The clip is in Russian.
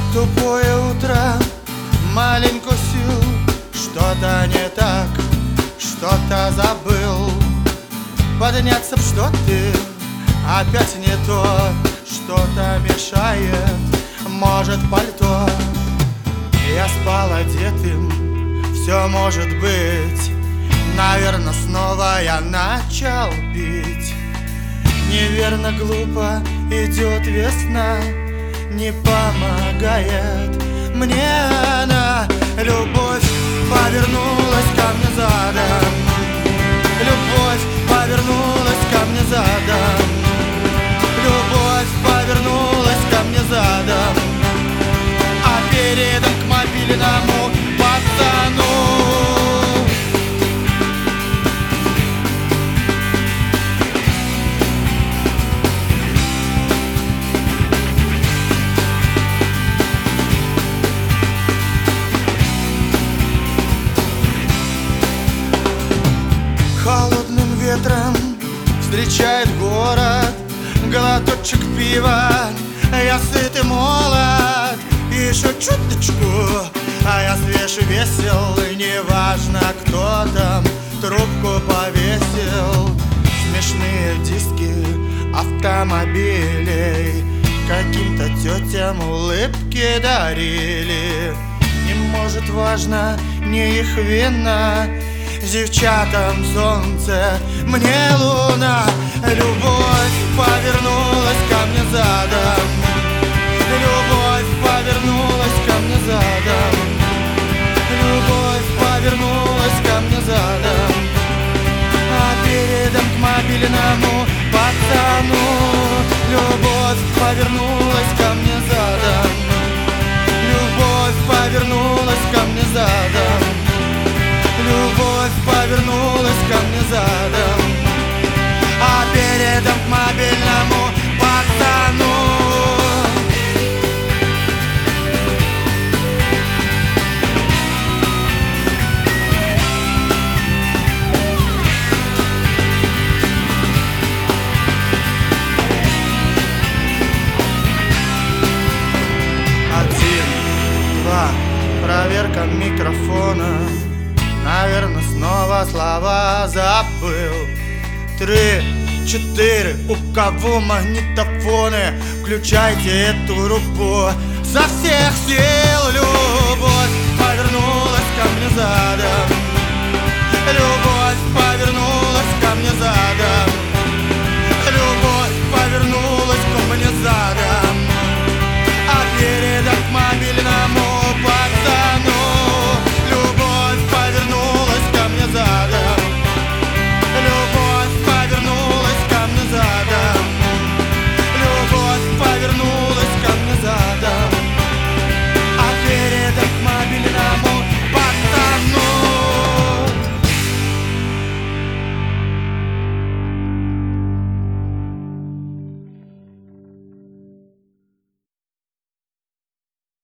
Тупое утро, маленькую сил. Что-то не так, что-то забыл. Подняться б, что ты опять не то. Что-то мешает, может, пальто. Я спал одетым, все может быть. Наверно, снова я начал пить. Неверно, глупо идет весна. Не помогает мне она. Любовь повернулась ко мне задом. Любовь повернулась ко мне задом. Любовь повернулась ко мне задом. А передом к мобильному пацану. Холодным ветром встречает город. Глоточек пива, я сыт и молод. Еще чуточку, а я свеж и весел. И неважно, кто там трубку повесил. Смешные диски автомобилей каким-то тетям улыбки дарили. И может важно не их вина. Девчатам солнце, мне луна. Любовь повернулась ко мне задом. Любовь повернулась ко мне задом. Любовь повернулась ко мне задом. А передом к мобильному пацану. Любовь повернулась ко мне задом. Любовь повернулась ко мне задом. Любовь повернулась ко мне задом. А передом к мобильному пацану. Один, два, проверка микрофона. Наверно, снова слова забыл. 3, 4, у кого магнитофоны? Включайте эту группу со всех сил. Любовь повернулась ко мне задом. Любовь повернулась ко мне задом.